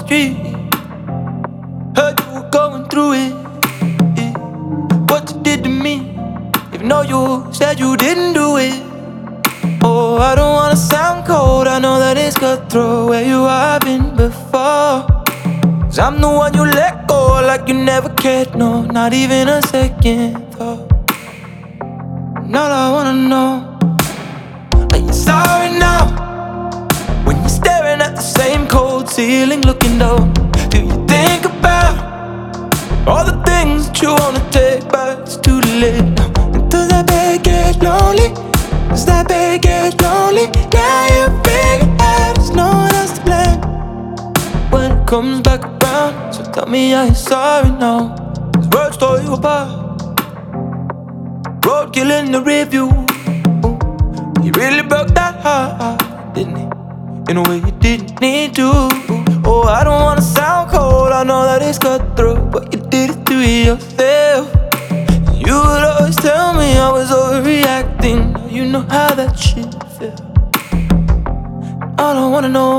street. Heard you were going through it. What you did to me, even though you said you didn't do it. Oh, I don't wanna sound cold, I know that it's cutthroat where you have been before. 'Cause I'm the one you let go like you never cared, no, not even a second thought. And all I wanna know, are you sorry now? When you're staring at the same cold ceiling looking down, do you think about all the things that you wanna take back? It's too late now. And does that bed get lonely? Does that bed get lonely? Now you figure out there's no one else to blame when it comes back around. So tell me, are you sorry now? 'Cause words tore you apart, roadkill in the review. He really broke that heart, didn't he? In a way you didn't need to. Oh, I don't wanna sound cold, I know that it's cutthroat, but you did it to yourself. You would always tell me I was overreacting. You know how that shit felt. All I wanna know,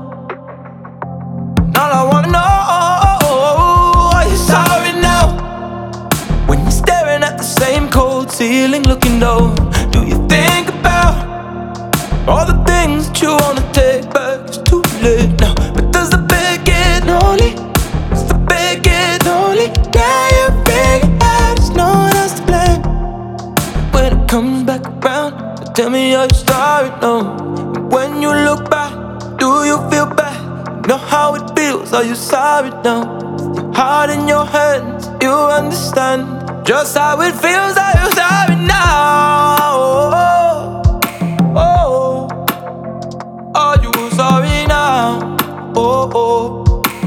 all I wanna know, are you sorry now? When you're staring at the same cold ceiling looking down, do you think about all the things that you wanna take back? It's too late now. But does the bed get lonely? Does the bed get lonely? Now you figure out there's no one else to blame when it comes back around. So tell me, are you sorry now? And when you look back, do you feel bad? You know how it feels. Are you sorry now? Your heart in your hands, you understand just how it feels. Are you sorry now? Oh, are you sorry now? Oh, oh,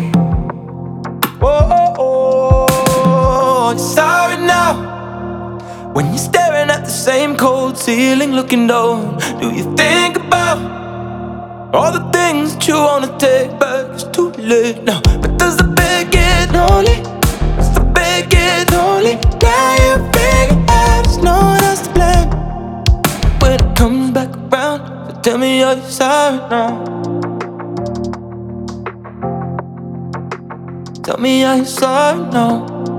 oh, oh, oh. Are you sorry now? When you're staring at the same cold ceiling looking down, do you think about all the things that you wanna take back? It's too late now. But does the bed get lonely? Does the bed get lonely? Now you figure out there's no one else to blame when it comes back around. So tell me, are you sorry now? Tell me, are you sorry now?